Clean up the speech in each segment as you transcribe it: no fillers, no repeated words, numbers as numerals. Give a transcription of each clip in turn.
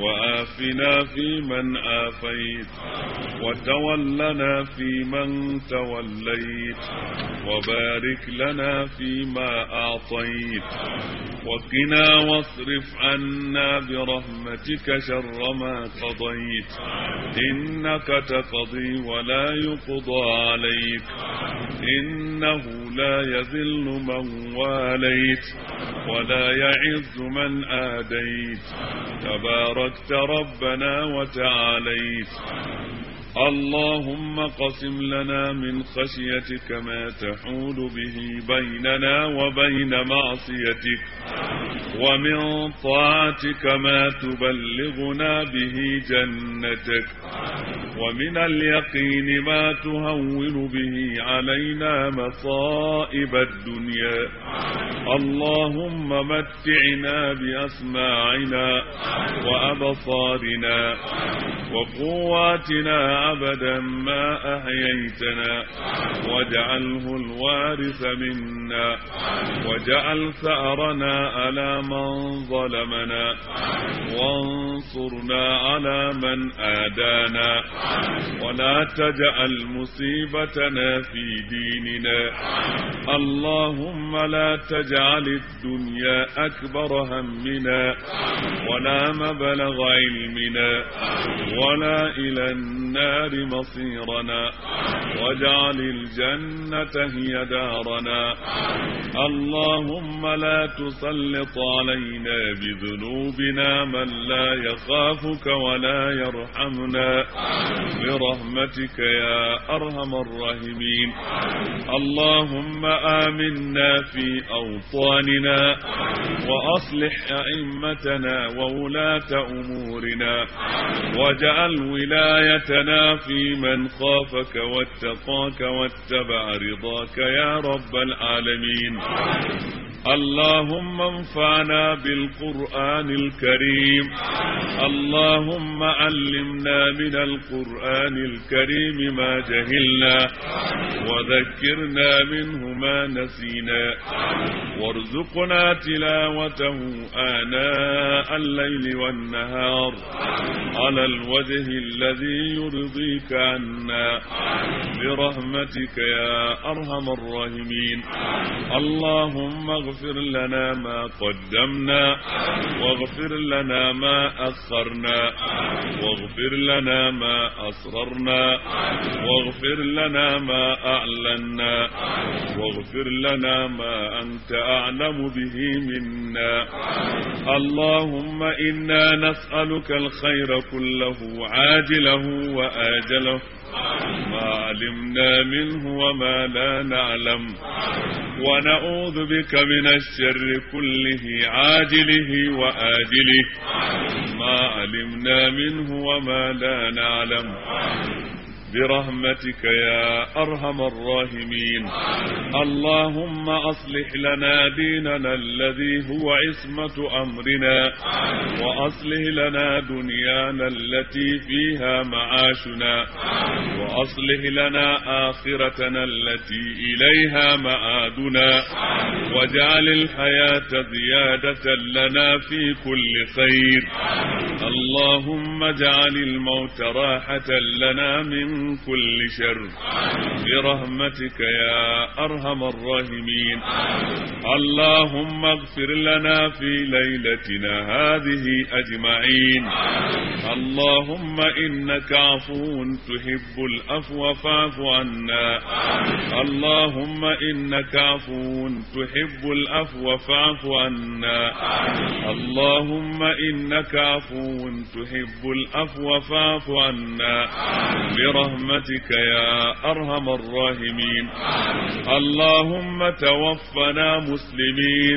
وآفنا فيمن آفيت، وتولنا فيمن توليت، وبارك لنا فيما أعطيت، وقنا واصرف عنا برحمتك شر ما قضيت، إنك تقضي ولا يقضى عليك، إنه لا يذل من واليت ولا يعز من آديت، تباركت ربنا وتعاليت. اللهم قسم لنا من خشيتك ما تحول به بيننا وبين معصيتك، ومن طاعتك ما تبلغنا به جنتك، ومن اليقين ما تهون به علينا مصائب الدنيا. اللهم متعنا بأسماعنا وأبصارنا وقواتنا أبدا ما أحييتنا، واجعله الوارث منا، واجعل ثأرنا على من ظلمنا، وانصرنا على من آدانا، ولا تجعل مصيبتنا في ديننا. اللهم لا تجعل الدنيا أكبر همنا ولا مبلغ علمنا ولا إلى النار مصيرنا، واجعل الجنة هي دارنا. اللهم لا تسلط علينا بذنوبنا من لا يخافك ولا يرحمنا، برحمتك يا أرحم الراحمين. اللهم آمنا في أوطاننا، وأصلح أئمتنا وولاة أمورنا، واجعل ولايتنا في من خافك واتقاك واتبع رضاك يا رب العالمين. اللهم انفعنا بالقرآن الكريم. اللهم علمنا من القرآن الكريم ما جهلنا، وذكرنا منه ما نسينا، وارزقنا تلاوته آناء الليل والنهار على الوجه الذي يرضيك عنا، برحمتك يا أرحم الراحمين. اللهم اغفر لنا ما قدمنا، واغفر لنا ما أخرنا، واغفر لنا ما أسررنا، واغفر لنا ما أعلنا، واغفر لنا ما أنت أعلم به منا. اللهم إنا نسألك الخير كله عاجله وآجله، ما علمنا منه وما لا نعلم، ونعوذ بك من الشر كله عاجله وآجله، ما علمنا منه وما لا نعلم، برحمتك يا أرحم الراحمين. اللهم أصلح لنا ديننا الذي هو عصمة أمرنا، وأصلح لنا دنيانا التي فيها معاشنا، وأصلح لنا آخرتنا التي إليها مآدنا، واجعل الحياة زيادة لنا في كل خير. اللهم اجعل الموت راحة لنا من كل شر، برحمتك يا أرحم الراحمين. اللهم اغفر لنا في ليلتنا هذه أجمعين. اللهم إنك عفو تحب العفو فاعف عنا. اللهم إنك عفو تحب العفو فاعف عنا. اللهم إنك عفو تحب العفو فاعف عنا، برحمتك يا أرحم الراحمين. اللهم توفنا مسلمين،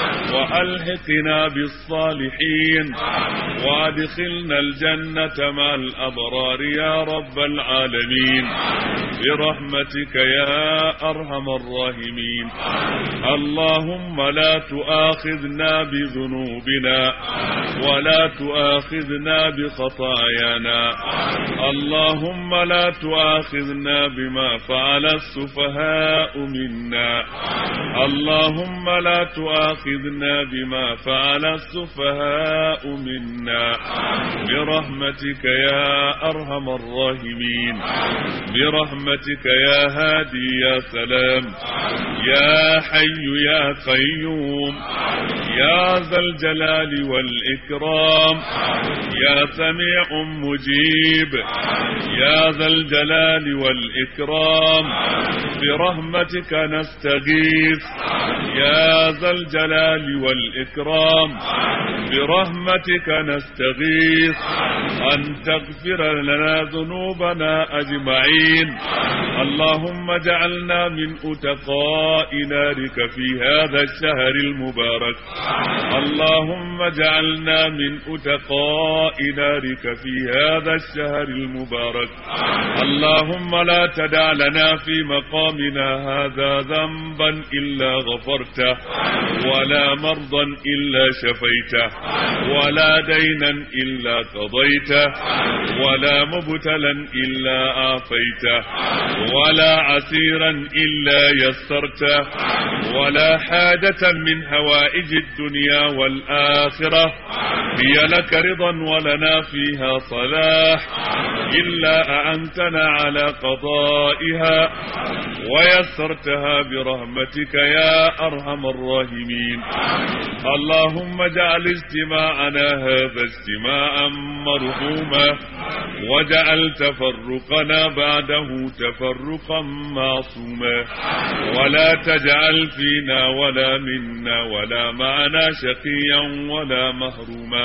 وألحقنا بالصالحين، وادخلنا الجنة مع الأبرار يا رب العالمين، برحمتك يا أرحم الراحمين. اللهم لا تؤاخذنا بذنوبنا ولا تؤاخذنا بخطايانا. اللهم لا لا تؤاخذنا بما فعل السفهاء منا اللهم لا تؤاخذنا بما فعل السفهاء منا برحمتك يا أرحم الراحمين برحمتك يا هادي يا سلام يا حي يا قيوم يا ذا الجلال والإكرام يا سميع مجيب يا ذا الجلال والإكرام برحمتك نستغيث يا ذا الجلال والإكرام برحمتك نستغيث أن تغفر لنا ذنوبنا أجمعين اللهم اجعلنا من أتقاء نارك في هذا الشهر المبارك اللهم اجعلنا من أتقاء نارك في هذا الشهر المبارك اللهم لا تدع لنا في مقامنا هذا ذنبا إلا غفرته ولا مرضا إلا شفيته ولا دينا إلا قضيته ولا مبتلا إلا عافيته ولا عسيرا إلا يسرته ولا حاجة من هوائج الدنيا والآخرة هي لك رضا ولنا فيها صلاح إلا أعنتنا على قضائها ويسرتها برحمتك يا أرحم الراحمين اللهم اجعل اجتماعنا هذا اجتماعا مرحوما واجعل تفرقنا بعده تفرقا معصوما ولا تجعل فينا ولا منا ولا معنا شقيا ولا محروما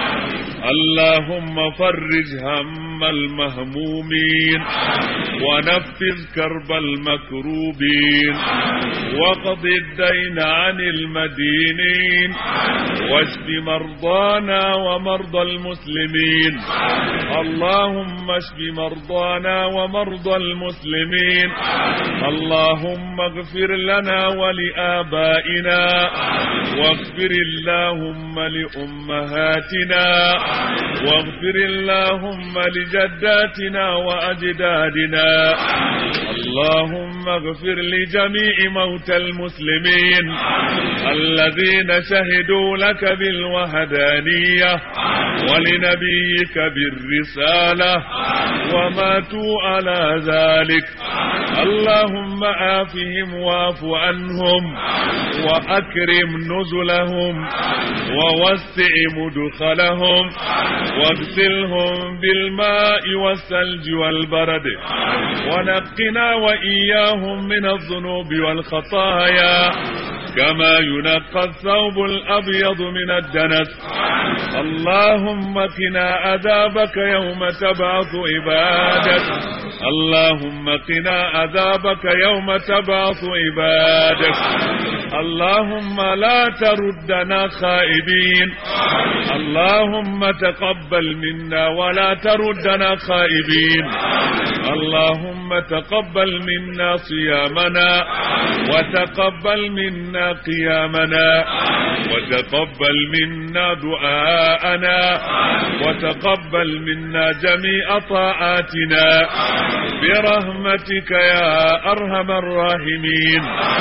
اللهم فرج هم المهمومين ونفذ كرب المكروبين وقض الدين عن المدينين واشف مرضانا ومرضى المسلمين اللهم اشف مرضانا ومرضى المسلمين اللهم اغفر لنا ولآبائنا واغفر اللهم لأمهاتنا واغفر اللهم لجداتنا وأجدادنا اللهم اغفر لجميع موتى المسلمين الذين شهدوا لك بالوحدانية ولنبيك بالرسالة وماتوا على ذلك اللهم آفهم واعف عنهم وأكرم نزلهم ووسع مدخلهم واغسلهم بالماء والثلج والبرد ونقنا وإياهم من الذنوب والخطايا كما ينقى الثوب الأبيض من الدنس اللهم قنا عذابك يوم تبعث عبادك اللهم قنا عذابك يوم تبعث عبادك اللهم لا تردنا خائبين اللهم تقبل منا ولا تردنا خائبين اللهم تقبل منا صيامنا وتقبل منا قيامنا وتقبل منا دعاءنا وتقبل منا جميع طاعاتنا برحمتك يا أرحم الراحمين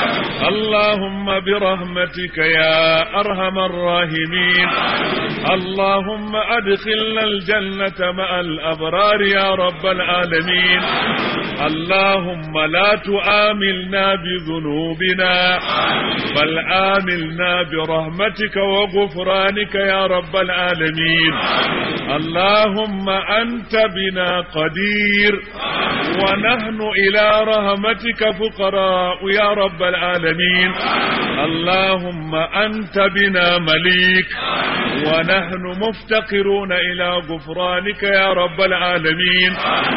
اللهم برحمتك يا أرحم الراحمين اللهم أدخلنا الجنة مع الأبرار يا رب العالمين اللهم لا تؤاملنا بذنوبنا بل آملنا برحمتك وغفرانك يا رب العالمين اللهم أنت بنا قدير ونحن إلى رحمتك فقراء يا رب العالمين اللهم أنت بنا مليك ونحن مفتقرون إلى غفرانك يا رب العالمين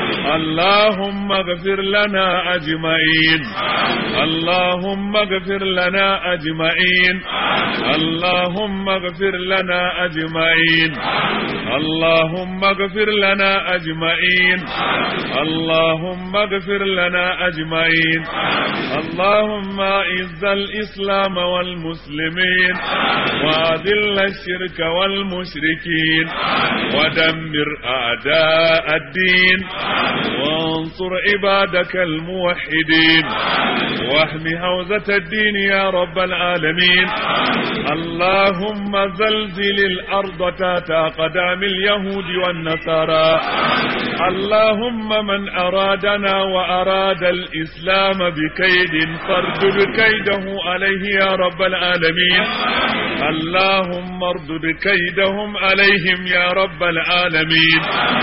اللهم اغفر لنا أجمعين اللهم اغفر لنا أجمعين اللهم اغفر لنا أجمعين اللهم اغفر لنا أجمعين اللهم اغفر لنا أجمعين. اللهم أعز الإسلام والمسلمين وأذل الشرك والمشركين ودمر أعداء الدين وانصر عبادك الموحدين واحم حوزة الدين يا رب العالمين. اللهم زلزل الأرض تحت أقدام اليهود والنصارى. اللهم من أرادنا وأراد الإسلام بكيد فاردد كيده عليه يا رب العالمين. اللهم اردد كيدهم عليهم يا رب العالمين.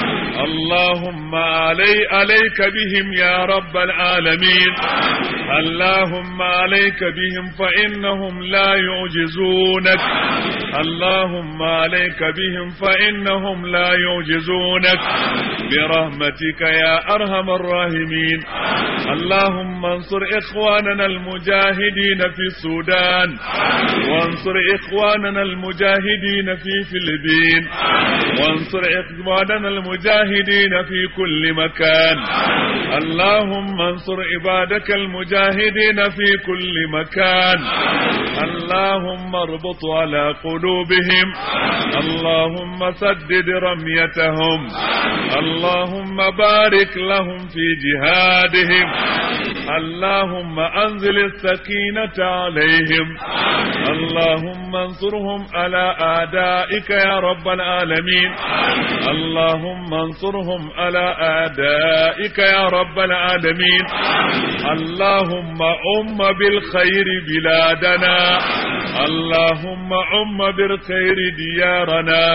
اللهم عليك بهم يا رب العالمين. اللهم عليك بهم فإنهم لا يعجزونك. اللهم عليك بهم فإنهم لا يعجزونك برحمتك يا أرحم الراحمين. اللهم انصر إخواننا المجاهدين في السودان وانصر إخواننا المجاهدين في فلبين وانصر إخواننا المجاهدين في كل مكان. اللهم انصر عبادك المجاهدين في كل مكان. اللهم اربط على قلوبهم. اللهم سدد رميتهم. اللهم بارك لهم في جهادهم. اللهم أنزل السكينة عليهم. اللهم انصرهم على أعدائك يا رب العالمين. اللهم انصرهم على أعدائك يا رب العالمين. اللهم أم بالخير بلادنا. اللهم أم بالخير ديارنا.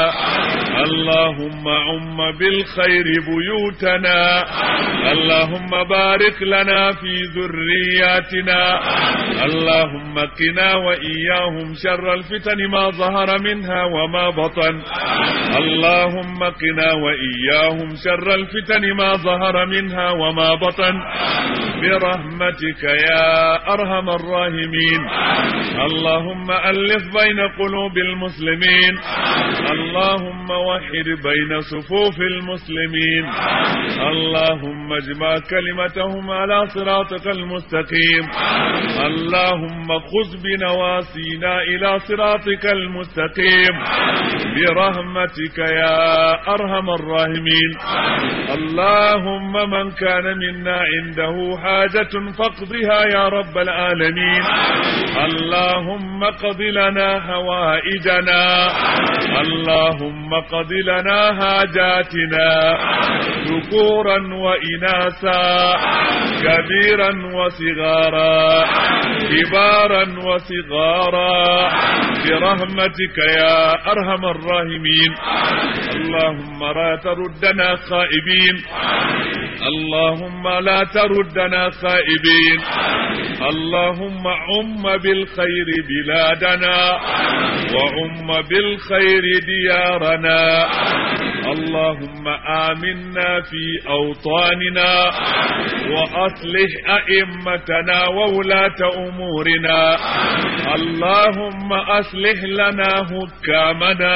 اللهم أم بالخير بيوتنا. اللهم بارك لنا في ذرياتنا. اللهم قنا وإياهم شر الفتن ما ظهر منها وما بطن. اللهم قنا وإياهم شر الفتن ما ظهر منها وما بطن برحمتك يا أرحم الراحمين. اللهم ألف بين قلوب المسلمين. اللهم وحد بين صفوف المسلمين. اللهم اجمع كلمتهم على صراطك المستقيم. اللهم خذ بنواسينا إلى صراطك المستقيم برحمتك يا أرحم الراحمين. اللهم من كان منا عنده حاجة فاقضها يا رب العالمين. اللهم قض لنا هوائجنا. اللهم قض لنا حاجاتنا ذكورا وإناثا كبيرا وصغارا كبارا وصغارا برحمتك يا أرحم الراحمين. اللهم لا تردنا خائبين. اللهم لا تردنا خائبين. اللهم عم بالخير بلادنا وعم بالخير ديارنا. اللهم آمنا في أوطاننا وأصلح أئمتنا وولاة أمورنا. اللهم أصلح لنا حكامنا.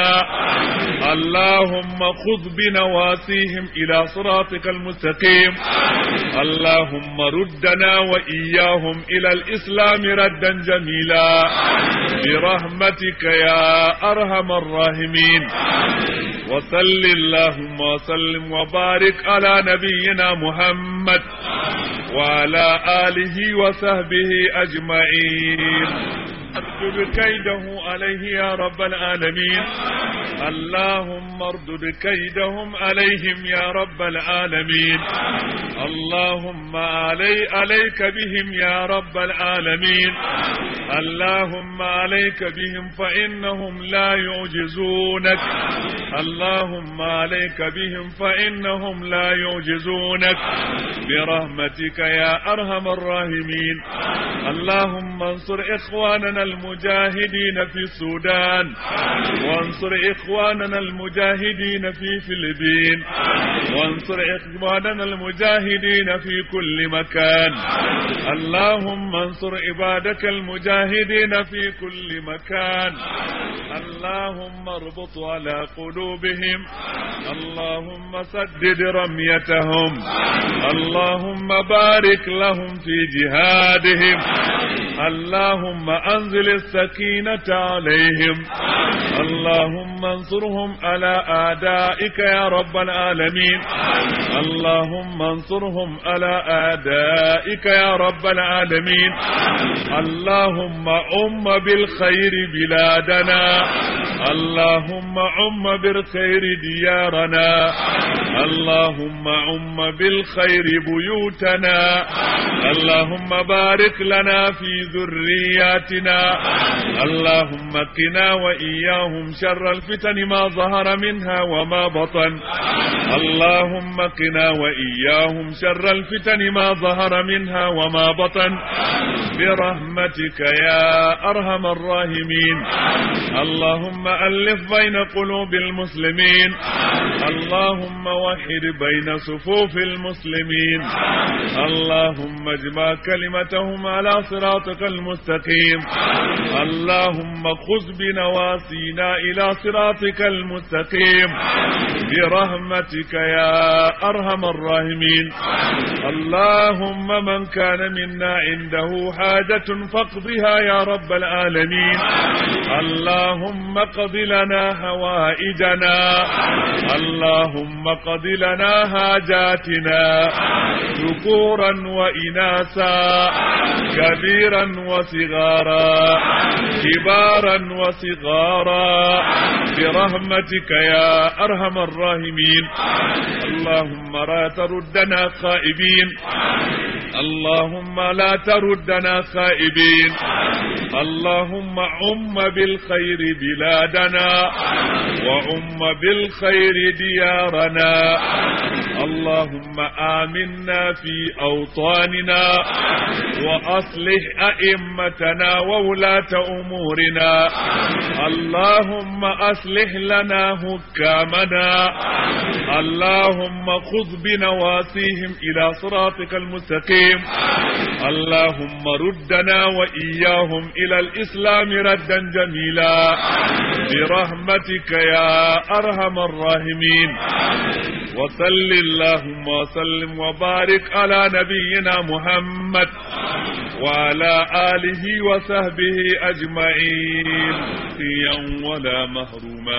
اللهم خذ بنواسيهم إلى صراطك المستقيم. اللهم ردنا وإياهم إلى الإسلام ردا جميلا برحمتك يا أرحم الراحمين. وصل اللهم وسلم وبارك على نبينا محمد وعلى آله وصحبه أجمعين. اردد كيده عليه يا رب العالمين. اللهم اردد كيدهم عليهم يا رب العالمين. اللهم عليك بهم يا رب العالمين. اللهم عليك بهم فإنهم لا يعجزونك. اللهم عليك بهم فإنهم لا يعجزونك برحمتك يا أرحم الراحمين. اللهم انصر إخواننا المجاهدين في السودان، وانصر إخواننا المجاهدين في فلبين، وانصر إخواننا المجاهدين في كل مكان. اللهم انصر عبادك المجاهدين في كل مكان. اللهم اربط على قلوبهم، اللهم سدد رميتهم، اللهم بارك لهم في جهادهم، اللهم انزل السكينة عليهم، اللهم انصرهم على أعدائك يا رب العالمين، اللهم انصرهم على أعدائك يا رب العالمين. اللهم بالخير بلادنا، اللهم بالخير ديارنا، اللهم بالخير بيوتنا، اللهم بارك لنا في ذرياتنا، اللهم قنا وإياهم شر الفتن ما ظهر منها وما بطن، اللهم قنا وإياهم شر الفتن ما ظهر منها وما بطن برحمتك يا أرحم الراحمين. اللهم ألف بين قلوب المسلمين، اللهم وحد بين صفوف المسلمين، اللهم اجمع كلمتهم على صراطك المستقيم، اللهم خذ بنواسينا إلى صراطك المستقيم برحمتك يا أرحم الراحمين. اللهم من كان منا عنده حاجة فاقضها يا رب العالمين، اللهم قض لنا حوائجنا، اللهم قض لنا حاجاتنا ذكورا وإناثا، كبيرا وصغارا، كبارا وصغارا برحمتك يا أرحم الراحمين. اللهم لا تردنا خائبين، اللهم لا تردنا خائبين، اللهم بالخير بلادنا وعم بالخير ديارنا، اللهم آمنا في أوطاننا وأصلح أئمتنا وولاة أمورنا، اللهم أصلح لنا حكامنا، اللهم خذ بنواسيهم إلى صراطك المستقيم، اللهم ردنا وإياهم إلى الإسلام ردا جميلا برحمتك يا أرحم الراحمين. وصل اللهم وسلم وبارك على نبينا محمد وعلى آله وصحبه أجمعين سيا ولا مهروما.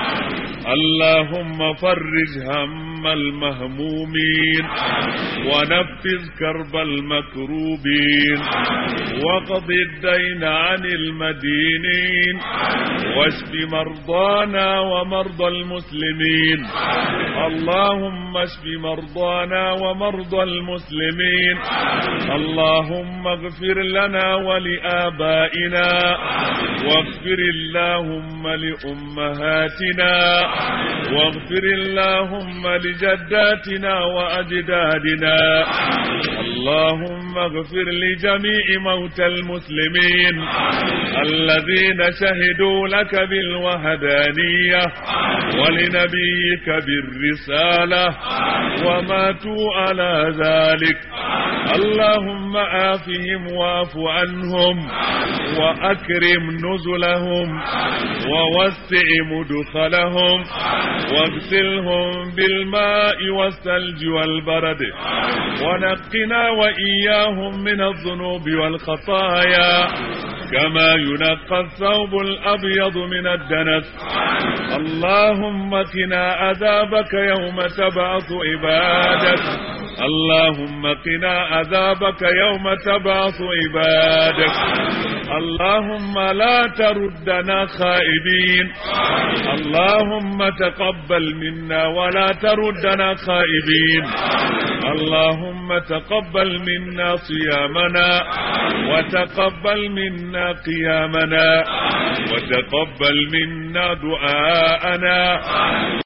اللهم فرج هم المهمومين ونفذ كرب المكروبين وقض الدين عن المدينين واشف مرضانا ومرضى المسلمين. اللهم اشف مرضانا ومرضى المسلمين. اللهم اغفر لنا ولآبائنا واغفر اللهم لأمهاتنا واغفر اللهم لجداتنا وأجدادنا. اللهم اغفر لجميع موتى المسلمين الذين شهدوا لك بالوحدانية ولنبيك بالرسالة وماتوا على ذلك. اللهم آفهم واعف عنهم وأكرم نزلهم ووسع مدخلهم واغسلهم بالماء والثلج والبرد ونقنا وإياهم من الذنوب والخطايا كما ينقى الثوب الأبيض من الدنس. اللهم قنا عذابك يوم تبعث عبادك. اللهم قنا عذابك يوم تبعث عبادك. اللهم لا تردنا خائبين. اللهم تقبل منا ولا تردنا خائبين. اللهم تقبل منا صيامنا وتقبل منا قيامنا وتقبل منا دعاءنا.